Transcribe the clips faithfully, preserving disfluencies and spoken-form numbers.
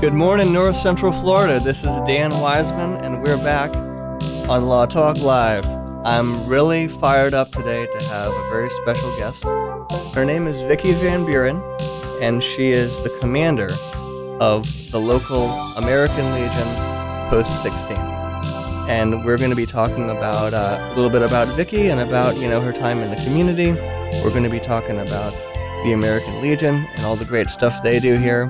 Good morning, North Central Florida. This is Dan Wiseman, and we're back on Law Talk Live. I'm really fired up today to have a very special guest. Her name is Vicki Van Buren, and she is the commander of the local American Legion Post sixteen. And we're going to be talking about uh, a little bit about Vicki and about, you know, her time in the community. We're going to be talking about the American Legion and all the great stuff they do here.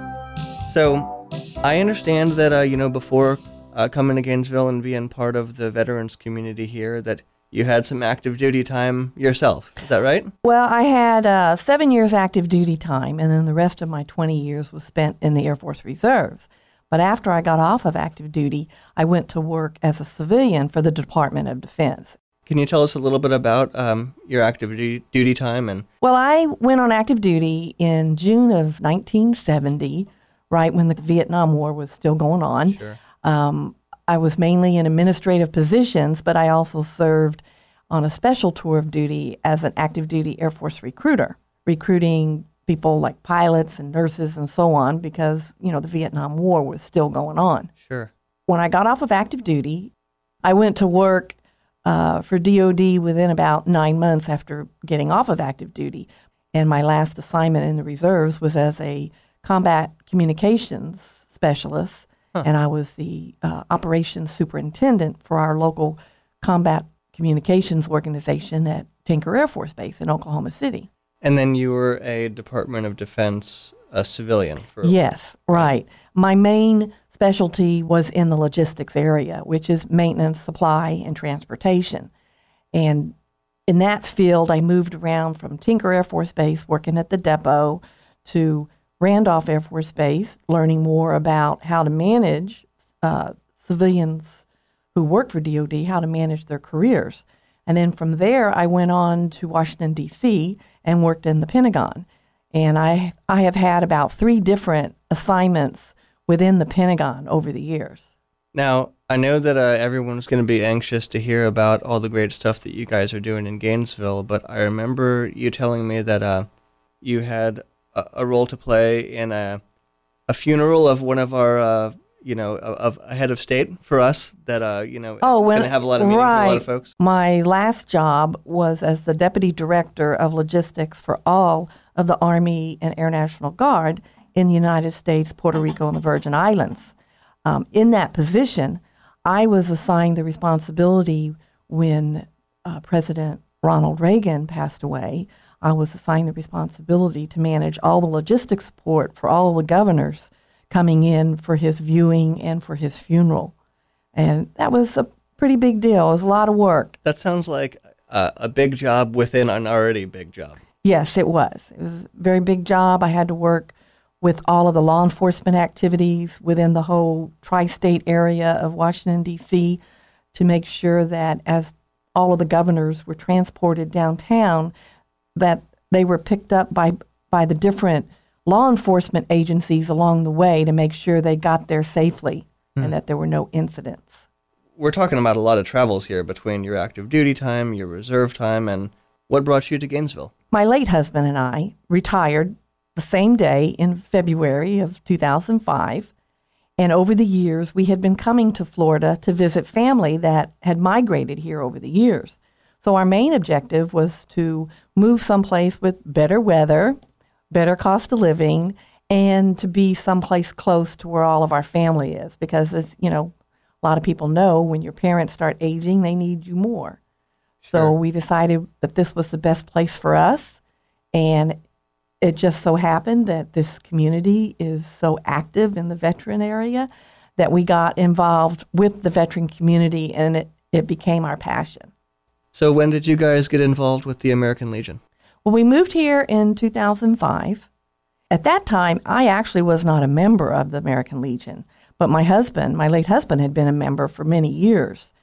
So I understand that, uh, you know, before uh, coming to Gainesville and being part of the veterans community here, that you had some active duty time yourself. Is that right? Well, I had uh, seven years active duty time, and then the rest of my twenty years was spent in the Air Force Reserves. But after I got off of active duty, I went to work as a civilian for the Department of Defense. Can you tell us a little bit about um, your active duty, duty time? And Well, I went on active duty in June of nineteen seventy, right when the Vietnam War was still going on. Sure. Um, I was mainly in administrative positions, but I also served on a special tour of duty as an active duty Air Force recruiter, recruiting people like pilots and nurses and so on because, you know, the Vietnam War was still going on. Sure. When I got off of active duty, I went to work uh, for D O D within about nine months after getting off of active duty. And my last assignment in the reserves was as a combat communications specialist, huh. and I was the uh, operations superintendent for our local combat communications organization at Tinker Air Force Base in Oklahoma City. And then you were a Department of Defense uh, civilian. For Yes, right. My main specialty was in the logistics area, which is maintenance, supply, and transportation. And in that field, I moved around from Tinker Air Force Base, working at the depot, to Randolph Air Force Base, learning more about how to manage uh, civilians who work for D O D, how to manage their careers. And then from there, I went on to Washington, D C, and worked in the Pentagon. And I I have had about three different assignments within the Pentagon over the years. Now, I know that uh, everyone's going to be anxious to hear about all the great stuff that you guys are doing in Gainesville, but I remember you telling me that uh, you had a, a role to play in a a funeral of one of our, uh, you know, of, of a head of state for us that, uh, you know, oh, is going to have a lot of meaning right. to a lot of folks. My last job was as the Deputy Director of Logistics for all of the Army and Air National Guard in the United States, Puerto Rico, and the Virgin Islands. Um, in that position, I was assigned the responsibility when uh, President Ronald Reagan passed away. I was assigned the responsibility to manage all the logistics support for all the governors coming in for his viewing and for his funeral. And that was a pretty big deal. It was a lot of work. That sounds like uh, a big job within an already big job. Yes, it was. It was a very big job. I had to work with all of the law enforcement activities within the whole tri-state area of Washington, D C, to make sure that as all of the governors were transported downtown, that they were picked up by by the different law enforcement agencies along the way to make sure they got there safely mm. and that there were no incidents. We're talking about a lot of travels here between your active duty time, your reserve time, and what brought you to Gainesville? My late husband and I retired the same day in February of two thousand five, and over the years we had been coming to Florida to visit family that had migrated here over the years. So our main objective was to move someplace with better weather, better cost of living, and to be someplace close to where all of our family is. Because, as you know, a lot of people know, when your parents start aging, they need you more. Sure. So we decided that this was the best place for us, and it just so happened that this community is so active in the veteran area that we got involved with the veteran community, and it, it became our passion. So when did you guys get involved with the American Legion? Well, we moved here in two thousand five. At that time, I actually was not a member of the American Legion, but my husband, my late husband, had been a member for many years.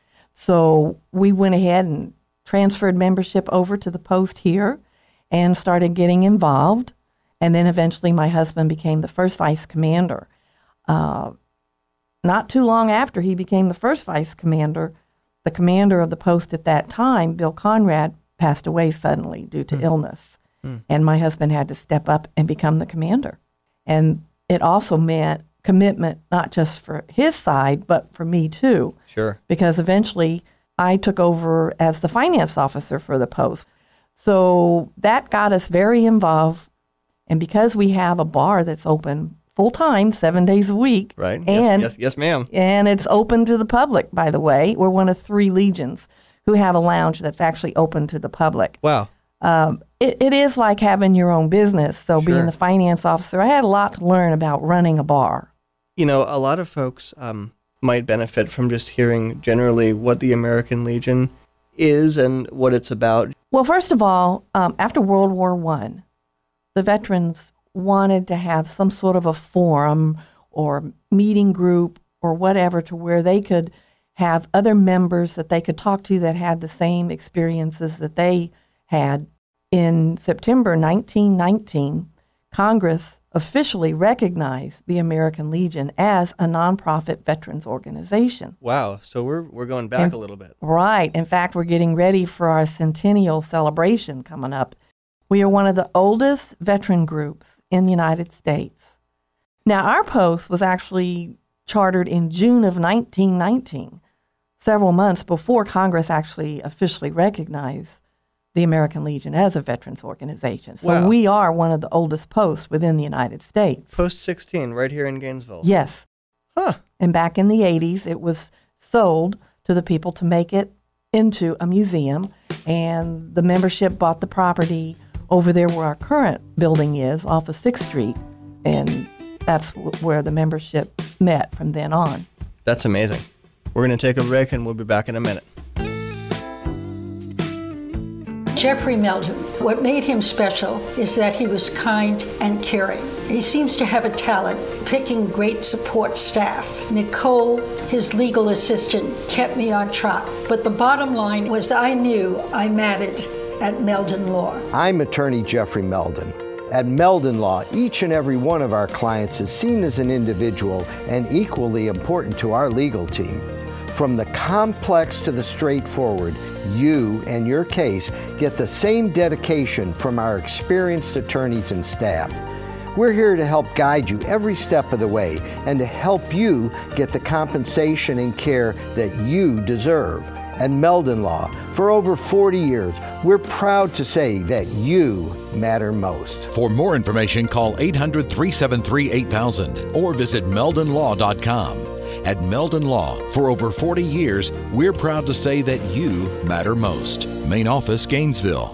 So we went ahead and transferred membership over to the post here and started getting involved. And then eventually my husband became the first vice commander. Uh, not too long after he became the first vice commander, the commander of the post at that time, Bill Conrad, passed away suddenly due to mm. illness. Mm. And my husband had to step up and become the commander. And it also meant commitment, not just for his side, but for me too. Sure. Because eventually I took over as the finance officer for the Post. So that got us very involved. And because we have a bar that's open full time, seven days a week. Right. And, yes, yes, yes, ma'am. And it's open to the public, by the way. We're one of three legions who have a lounge that's actually open to the public. Wow. Um, it, it is like having your own business. So Sure. being the finance officer, I had a lot to learn about running a bar. You know, a lot of folks um, might benefit from just hearing generally what the American Legion is and what it's about. Well, first of all, um, after World War One, the veterans wanted to have some sort of a forum or meeting group or whatever to where they could have other members that they could talk to that had the same experiences that they had. In September nineteen nineteen, Congress officially recognized the American Legion as a nonprofit veterans organization. Wow. So we're we're going back And- a little bit. Right. In fact, we're getting ready for our centennial celebration coming up. We are one of the oldest veteran groups in the United States. Now, our post was actually chartered in June of nineteen nineteen, several months before Congress actually officially recognized the American Legion as a veterans organization. So Wow. we are one of the oldest posts within the United States. Post sixteen, right here in Gainesville. Yes. Huh. And back in the eighties, it was sold to the people to make it into a museum, and the membership bought the property over there where our current building is, off of sixth Street, and that's w- where the membership met from then on. That's amazing. We're going to take a break and we'll be back in a minute. Jeffrey Meldon, what made him special is that he was kind and caring. He seems to have a talent picking great support staff. Nicole, his legal assistant, kept me on track. But the bottom line was I knew I mattered at Meldon Law. I'm attorney Jeffrey Meldon. At Meldon Law, each and every one of our clients is seen as an individual and equally important to our legal team. From the complex to the straightforward, you and your case get the same dedication from our experienced attorneys and staff. We're here to help guide you every step of the way and to help you get the compensation and care that you deserve. At Meldon Law, for over forty years, we're proud to say that you matter most. For more information, call eight hundred, three seven three, eight thousand or visit meldon law dot com. At Meldon Law, for over forty years, we're proud to say that you matter most. Main office, Gainesville.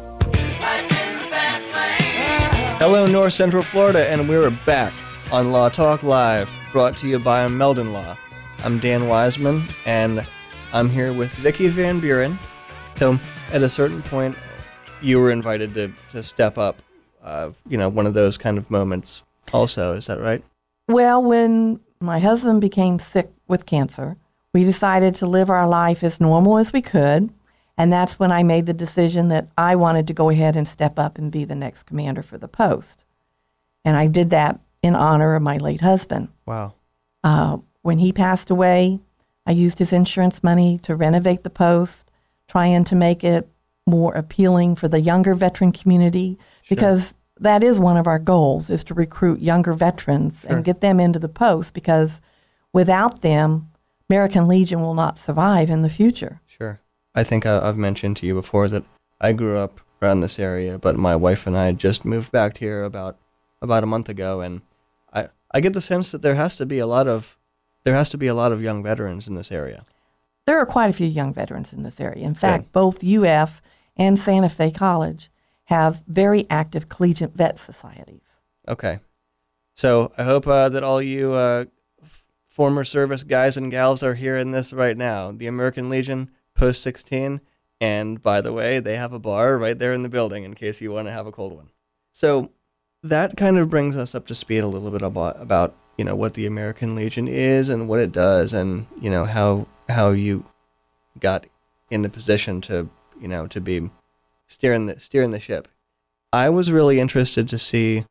Hello, North Central Florida, and we're back on Law Talk Live, brought to you by Meldon Law. I'm Dan Wiseman, and I'm here with Vicki Van Buren. So, at a certain point, you were invited to, to step up, uh, you know, one of those kind of moments also. Is that right? Well, when my husband became sick with cancer, we decided to live our life as normal as we could. And that's when I made the decision that I wanted to go ahead and step up and be the next commander for the post. And I did that in honor of my late husband. Wow. Uh, when he passed away, I used his insurance money to renovate the post, trying to make it more appealing for the younger veteran community, Sure. because that is one of our goals, is to recruit younger veterans Sure. and get them into the post, because without them, American Legion will not survive in the future. Sure. I think I, I've mentioned to you before that I grew up around this area, but my wife and I just moved back here about about a month ago, and I I get the sense that there has to be a lot of there has to be a lot of young veterans in this area. There are quite a few young veterans in this area. In fact, both U F and Santa Fe College have very active collegiate vet societies. Okay. So I hope uh, that all you uh, f- former service guys and gals are hearing this right now. The American Legion, Post sixteen, and by the way, they have a bar right there in the building in case you want to have a cold one. So that kind of brings us up to speed a little bit about, about you know, what the American Legion is and what it does, and, you know, how how you got in the position to, you know, to be steering the steering the ship. I was really interested to see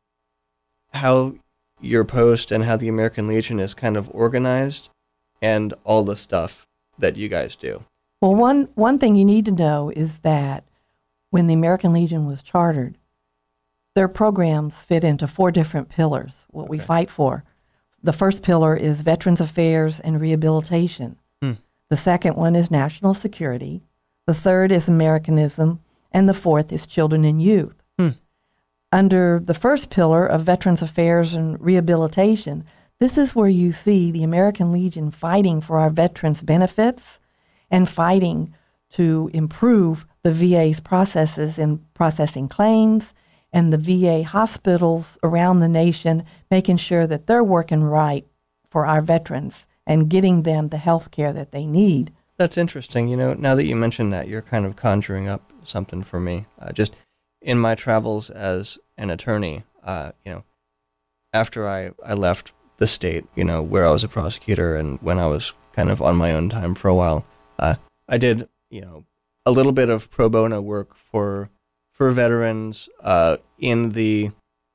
how your post and how the American Legion is kind of organized and all the stuff that you guys do. Well, one, one thing you need to know is that when the American Legion was chartered, their programs fit into four different pillars, what we Okay. fight for. the first pillar is Veterans Affairs and Rehabilitation. Hmm. The second one is National Security. The third is Americanism. And the fourth is Children and Youth. Hmm. Under the first pillar of Veterans Affairs and Rehabilitation, this is where you see the American Legion fighting for our veterans' benefits and fighting to improve the V A's processes in processing claims, and the V A hospitals around the nation, making sure that they're working right for our veterans and getting them the health care that they need. That's interesting. You know, now that you mentioned that, you're kind of conjuring up something for me. Uh, just in my travels as an attorney, uh, you know, after I, I left the state, you know, where I was a prosecutor and when I was kind of on my own time for a while, uh, I did, you know, a little bit of pro bono work for for veterans uh, in the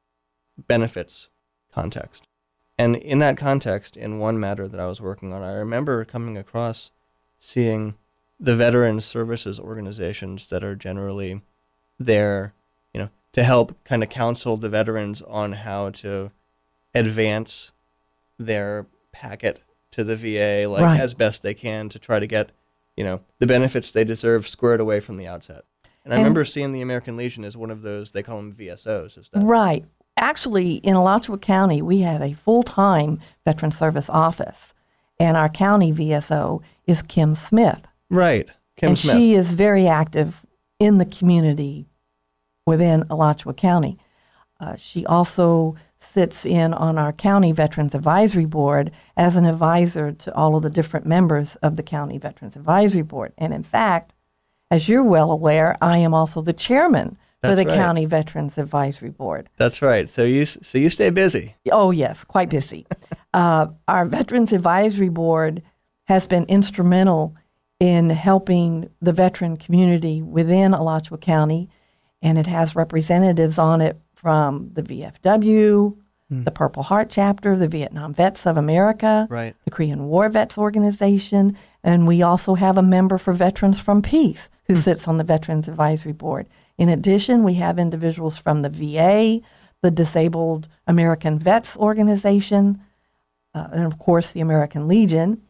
benefits context. And in that context, in one matter that I was working on, I remember coming across seeing the veteran services organizations that are generally there, you know, to help kind of counsel the veterans on how to advance their packet to the V A, like Right. as best they can to try to get, you know, the benefits they deserve squared away from the outset. And I And- remember seeing the American Legion as one of those, they call them V S Os. Is that Right. Actually, in Alachua County, we have a full-time Veteran Service office, and our county V S O is Kim Smith. right? Kim and Smith. she is very active in the community within Alachua County. Uh, she also sits in on our County Veterans Advisory Board as an advisor to all of the different members of the County Veterans Advisory Board. And in fact, as you're well aware, I am also the chairman for That's the right. County Veterans Advisory Board. That's right. So you so you stay busy. Oh, yes, quite busy. uh, our Veterans Advisory Board has been instrumental in helping the veteran community within Alachua County, and it has representatives on it from the V F W, the Purple Heart Chapter, the Vietnam Vets of America, Right. the Korean War Vets Organization, and we also have a member for Veterans from Peace who sits on the Veterans Advisory Board. In addition, we have individuals from the V A, the Disabled American Vets Organization, uh, and of course the American Legion.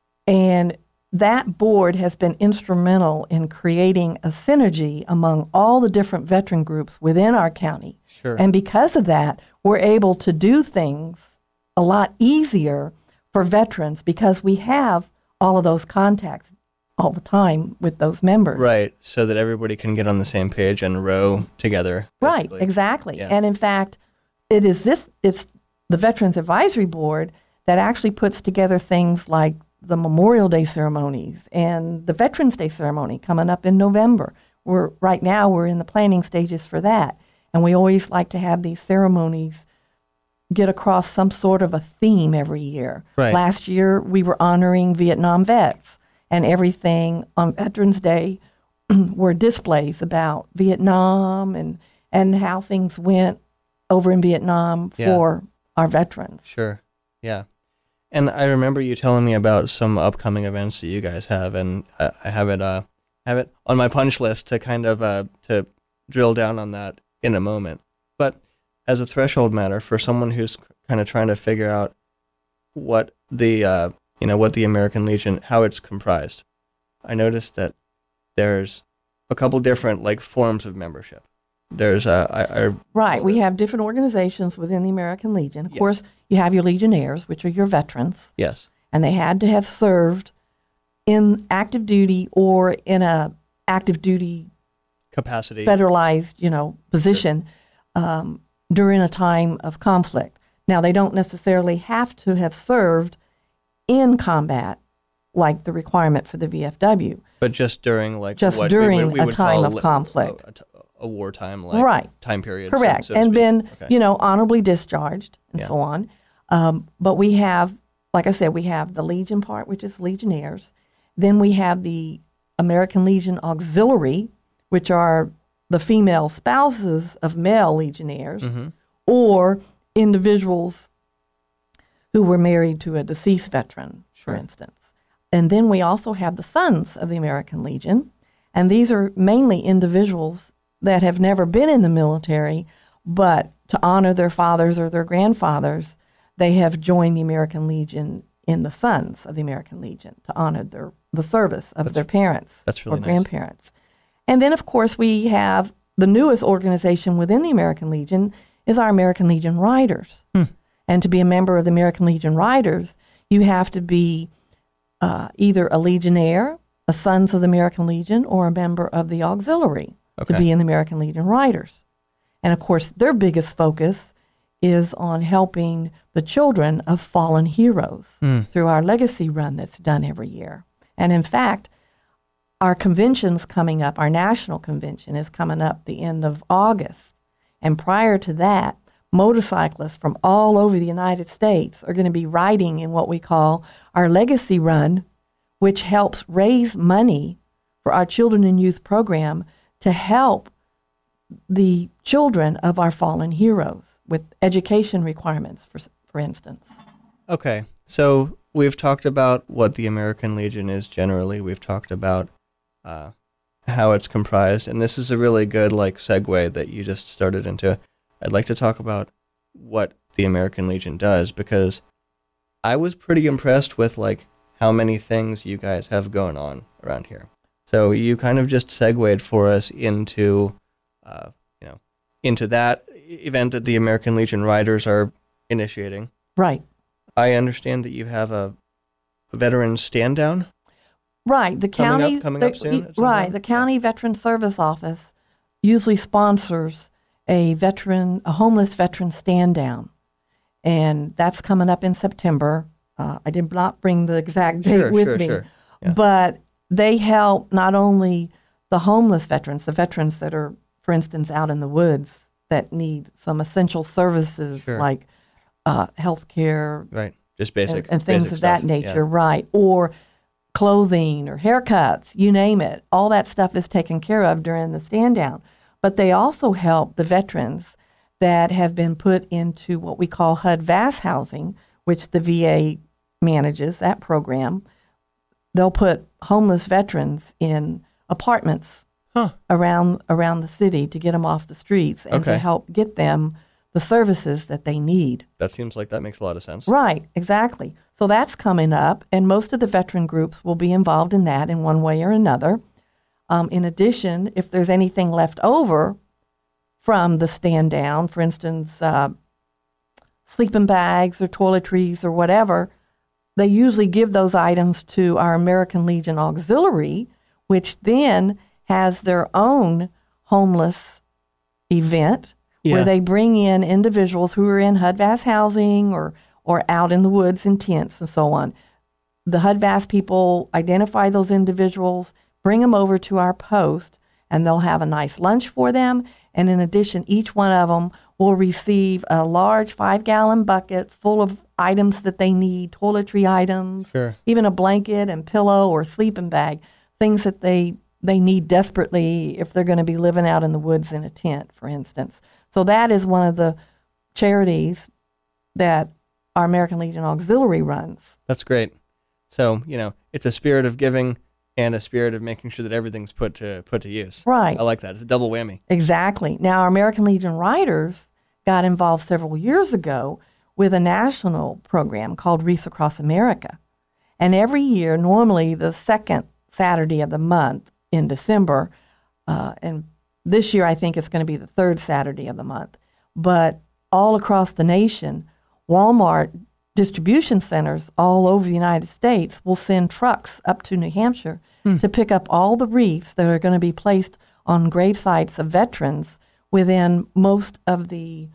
And that board has been instrumental in creating a synergy among all the different veteran groups within our county. Sure. And because of that, we're able to do things a lot easier for veterans because we have all of those contacts all the time with those members. Right. So that everybody can get on the same page and row together. Right, basically. exactly. Yeah. And in fact, it is this it's the Veterans Advisory Board that actually puts together things like the Memorial Day ceremonies and the Veterans Day ceremony coming up in November. We're right now we're in the planning stages for that. And we always like to have these ceremonies get across some sort of a theme every year. Right. Last year we were honoring Vietnam vets, and everything on Veterans Day were displays about Vietnam and and how things went over in Vietnam Yeah. for our veterans. Sure. Yeah. And I remember you telling me about some upcoming events that you guys have, and I, I have it uh have it on my punch list to kind of uh to drill down on that in a moment. But as a threshold matter for someone who's kind of trying to figure out what the uh you know what the American Legion, how it's comprised, I noticed that there's a couple different like forms of membership. There's uh I, I Right. We have different organizations within the American Legion. Of Yes. course, you have your Legionnaires, which are your veterans, yes. and they had to have served in active duty or in a active duty Capacity. federalized, you know, position um, during a time of conflict. Now, they don't necessarily have to have served in combat like the requirement for the V F W. But just during like Just what during we would, we a would time call of li- conflict. a, a, a wartime like Right. time period. so- Correct. so to and speak. been, Okay. you know, honorably discharged and Yeah. so on. Um, but we have, like I said, we have the Legion part, which is Legionnaires. Then we have the American Legion Auxiliary, which are the female spouses of male Legionnaires, Mm-hmm. or individuals who were married to a deceased veteran, Sure. for instance. And then we also have the Sons of the American Legion, and these are mainly individuals that have never been in the military, but to honor their fathers or their grandfathers, they have joined the American Legion in the Sons of the American Legion to honor their the service of That's- their parents that's really or nice. grandparents. And then, of course, we have the newest organization within the American Legion is our American Legion Riders. Hmm. And to be a member of the American Legion Riders, you have to be uh, either a Legionnaire, a Sons of the American Legion, or a member of the Auxiliary Okay. to be in the American Legion Riders. And of course, their biggest focus is on helping the children of fallen heroes Hmm. through our legacy run that's done every year. And in fact, our convention's coming up, our national convention is coming up the end of August. And prior to that, motorcyclists from all over the United States are going to be riding in what we call our legacy run, which helps raise money for our children and youth program to help the children of our fallen heroes with education requirements, for for instance. Okay, so we've talked about what the American Legion is generally. We've talked about uh, how it's comprised, and this is a really good like segue that you just started into. I'd like to talk about what the American Legion does, because I was pretty impressed with like how many things you guys have going on around here. So you kind of just segued for us into, uh, you know, into that event that the American Legion Riders are initiating. Right. I understand that you have a, a veteran stand down. Right. The Coming up- county coming the, up soon at some Right. point? The county Veteran Service Office usually sponsors a veteran, a homeless veteran stand down. And that's coming up in September. Uh, I did not bring the exact date Sure, with sure, me. sure. Yeah. But they help not only the homeless veterans, the veterans that are, for instance, out in the woods that need some essential services Sure. like uh, health care Right. Just basic and, and things basic of that stuff. nature, Yeah. right? Or clothing or haircuts, you name it. All that stuff is taken care of during the stand down. But they also help the veterans that have been put into what we call H U D V A S housing, which the V A manages, that program. They'll put homeless veterans in apartments Huh. around around the city to get them off the streets and to Okay. help get them the services that they need. That seems like that makes a lot of sense. Right, exactly. So that's coming up, and most of the veteran groups will be involved in that in one way or another. Um, in addition, if there's anything left over from the stand down, for instance, uh, sleeping bags or toiletries or whatever, they usually give those items to our American Legion Auxiliary, which then has their own homeless event Yeah. where they bring in individuals who are in H U D V A S housing or, or out in the woods in tents and so on. The H U D V A S people identify those individuals, bring them over to our post, and they'll have a nice lunch for them. And in addition, each one of them will receive a large five-gallon bucket full of items that they need, toiletry items, Sure. even a blanket and pillow or sleeping bag, things that they they need desperately if they're going to be living out in the woods in a tent, for instance. So that is one of the charities that our American Legion Auxiliary runs. That's great. So, you know, it's a spirit of giving and a spirit of making sure that everything's put to put to use. Right. I like that. It's a double whammy. Exactly. Now, our American Legion Riders got involved several years ago with a national program called Wreaths Across America. And every year, normally the second Saturday of the month in December, uh, and this year I think it's going to be the third Saturday of the month, but all across the nation, Walmart distribution centers all over the United States will send trucks up to New Hampshire Hmm. to pick up all the wreaths that are going to be placed on grave sites of veterans within most of the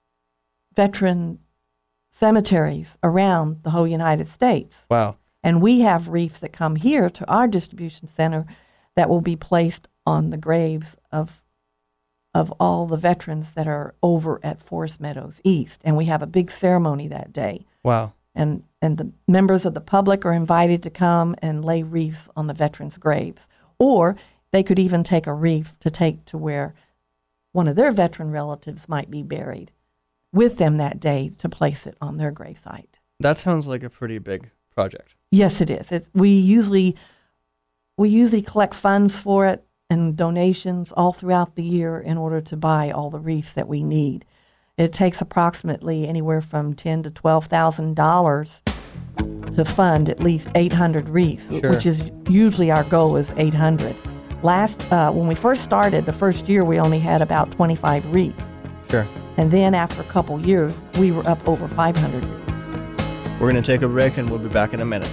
veteran cemeteries around the whole United States. Wow. And we have wreaths that come here to our distribution center that will be placed on the graves of of all the veterans that are over at Forest Meadows East. And we have a big ceremony that day. Wow. And and the members of the public are invited to come and lay wreaths on the veterans' graves. Or they could even take a wreath to take to where one of their veteran relatives might be buried with them that day to place it on their gravesite. That sounds like a pretty big project. Yes, it is. It, we usually we usually collect funds for it and donations all throughout the year in order to buy all the wreaths that we need. it takes approximately anywhere from ten to twelve thousand dollars to fund at least eight hundred wreaths, Sure. which is usually our goal is eight hundred. Last uh, when we first started, the first year we only had about twenty-five wreaths, Sure. and then after a couple years, we were up over five hundred wreaths. We're going to take a break, and we'll be back in a minute.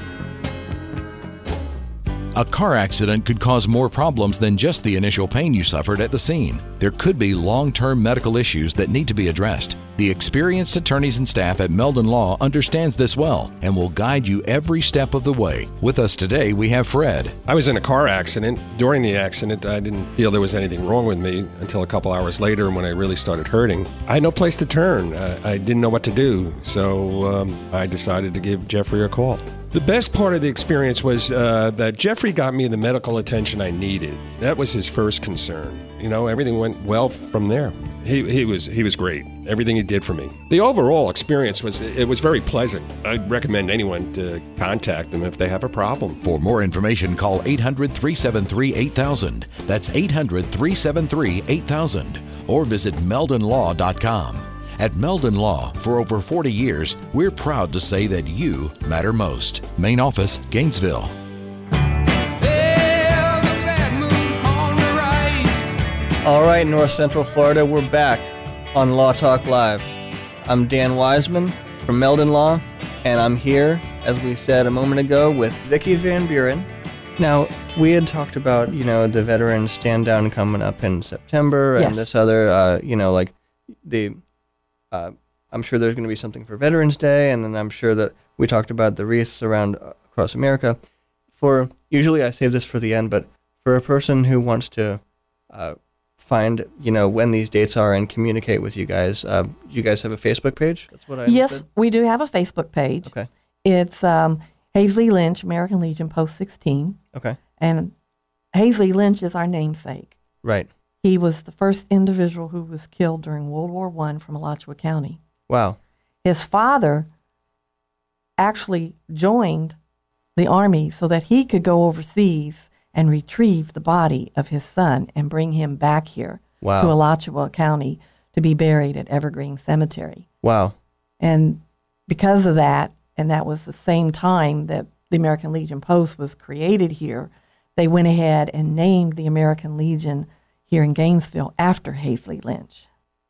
A car accident could cause more problems than just the initial pain you suffered at the scene. There could be long-term medical issues that need to be addressed. The experienced attorneys and staff at Meldon Law understands this well and will guide you every step of the way. With us today, we have Fred. I was in a car accident. During the accident, I didn't feel there was anything wrong with me until a couple hours later when I really started hurting. I had no place to turn. I, I didn't know what to do, so um, I decided to give Jeffrey a call. The best part of the experience was uh, that Jeffrey got me the medical attention I needed. That was his first concern. You know, everything went well from there. He he was he was great. Everything he did for me. The overall experience was it was very pleasant. I'd recommend anyone to contact them if they have a problem. For more information, call eight hundred, three seven three, eight thousand. That's eight hundred, three seven three, eight thousand. Or visit meldon law dot com. At Meldon Law, for over forty years, we're proud to say that you matter most. Main office, Gainesville. All right, North Central Florida, we're back on Law Talk Live. I'm Dan Wiseman from Meldon Law, and I'm here, as we said a moment ago, with Vicki Van Buren. Now, we had talked about, you know, the Veterans Stand Down coming up in September, and Yes. this other, uh, you know, like the... Uh, I'm sure there's going to be something for Veterans Day, and then I'm sure that we talked about the wreaths around uh, across America. For usually I save this for the end, but for a person who wants to uh, find, you know, when these dates are and communicate with you guys, uh, you guys have a Facebook page? That's what I Yes, understood? we do have a Facebook page. Okay. It's um, Hazley Lynch, American Legion, Post sixteen. Okay. And Hazley Lynch is our namesake. Right. He was the first individual who was killed during World War One from Alachua County. Wow. His father actually joined the Army so that he could go overseas and retrieve the body of his son and bring him back here Wow. to Alachua County to be buried at Evergreen Cemetery. Wow. And because of that, and that was the same time that the American Legion Post was created here, they went ahead and named the American Legion here in Gainesville after Hazley Lynch.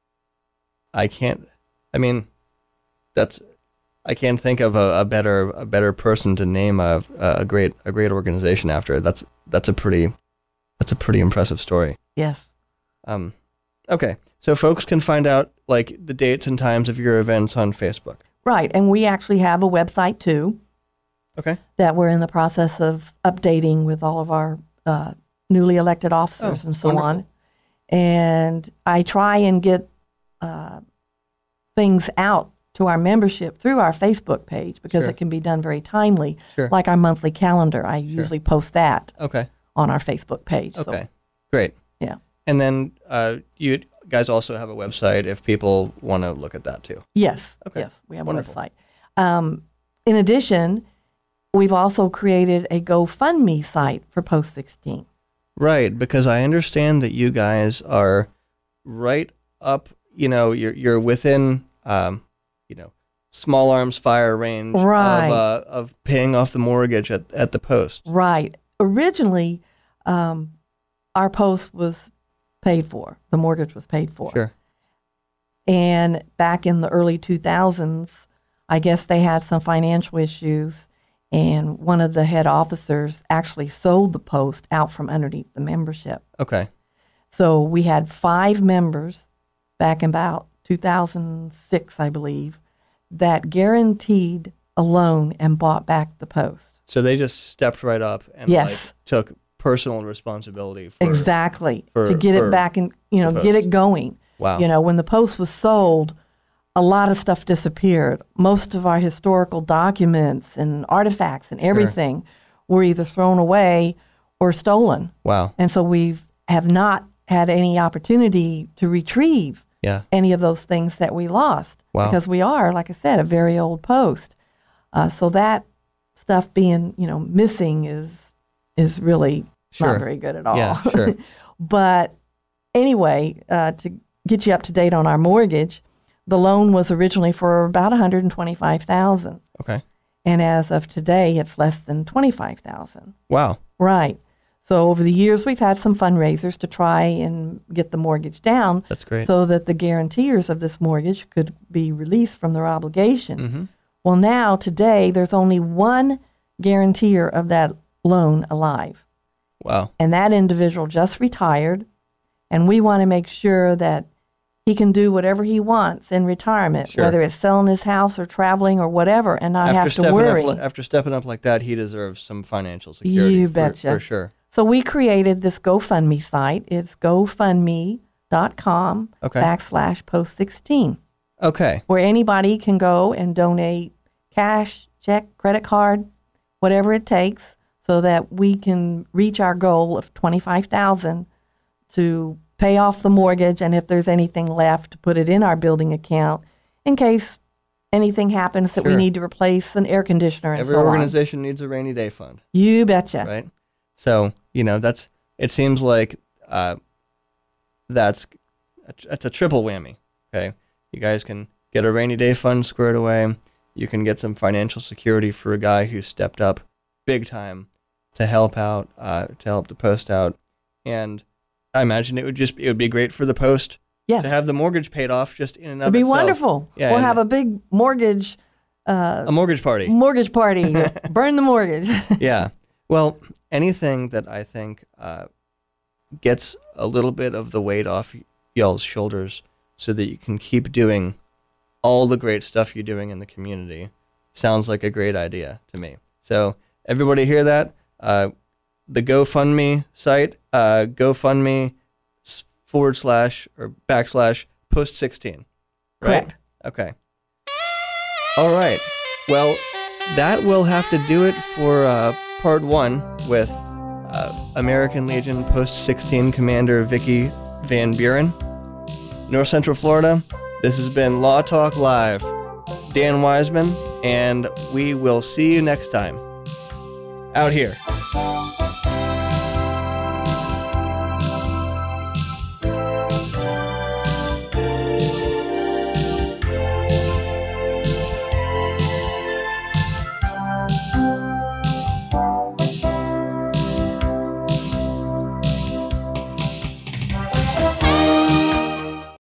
I can't, I mean, that's, I can't think of a, a better a better person to name a a great a great organization after. That's that's a pretty that's a pretty impressive story. Yes. Um, okay, so folks can find out like the dates and times of your events on Facebook. Right, and we actually have a website too Okay. that we're in the process of updating with all of our uh, newly elected officers Oh, and so wonderful. on. And I try and get uh, things out to our membership through our Facebook page because Sure. it can be done very timely. Sure. Like our monthly calendar, I usually post that Okay. on our Facebook page. Okay. So, Great. yeah. And then uh, you guys also have a website if people want to look at that too. Yes. Okay. Yes, we have Wonderful. a website. Um, in addition, we've also created a GoFundMe site for Post sixteen. Right, because I understand that you guys are right up, you know, you're you're within, um, you know, small arms fire range Right. of uh, of paying off the mortgage at, at the post. Right. Originally, um, our post was paid for. The mortgage was paid for. Sure. And back in the early two thousands, I guess they had some financial issues, and one of the head officers actually sold the post out from underneath the membership. Okay. So we had five members back in about two thousand six, I believe, that guaranteed a loan and bought back the post. So they just stepped right up and Yes. like, took personal responsibility for Exactly. for- to get for it back and, you know, the get post. it going. Wow. You know, when the post was sold, a lot of stuff disappeared. Most of our historical documents and artifacts and everything were either thrown away or stolen. Wow. And so we have not had any opportunity to retrieve Yeah. any of those things that we lost. Wow. Because we are, like I said, a very old post. Uh, so that stuff being, you know, missing is is really Sure. not very good at all. Yeah, sure. But anyway, uh, to get you up to date on our mortgage, the loan was originally for about one hundred twenty-five thousand dollars. Okay. And as of today, it's less than twenty-five thousand dollars. Wow. Right. So over the years, we've had some fundraisers to try and get the mortgage down. That's great. So that the guarantors of this mortgage could be released from their obligation. Mm-hmm. Well, now, today, there's only one guarantor of that loan alive. Wow. And that individual just retired, and we want to make sure that he can do whatever he wants in retirement, Sure. whether it's selling his house or traveling or whatever, and not After have to stepping worry. Up, li- after stepping up like that, he deserves some financial security. You for- betcha. For sure. So we created this GoFundMe site. It's gofundme.com Okay. backslash post 16, Okay. where anybody can go and donate cash, check, credit card, whatever it takes, so that we can reach our goal of twenty-five thousand dollars to pay off the mortgage, and if there's anything left, to put it in our building account in case anything happens that we Sure. need to replace an air conditioner and Every so on. organization needs a rainy day fund, You betcha. right? So, you know, that's, it seems like uh, that's, a, that's a triple whammy, okay? You guys can get a rainy day fund squared away. You can get some financial security for a guy who stepped up big time to help out, uh, to help the Post out. And I imagine it would just, it would be great for the Post Yes. to have the mortgage paid off just in and of It'd be itself. wonderful. Yeah, we'll and have a big mortgage uh, a mortgage party. mortgage party. Burn the mortgage. Yeah. Well, anything that I think uh, gets a little bit of the weight off y'all's shoulders so that you can keep doing all the great stuff you're doing in the community sounds like a great idea to me. So everybody hear that? Uh, the GoFundMe site, uh, GoFundMe s- forward slash or backslash post sixteen. Right? Correct. Okay. All right. Well, that will have to do it for uh, part one with uh, American Legion Post sixteen Commander Vicky Van Buren. North Central Florida, this has been Law Talk Live. Dan Wiseman, and we will see you next time. Out here.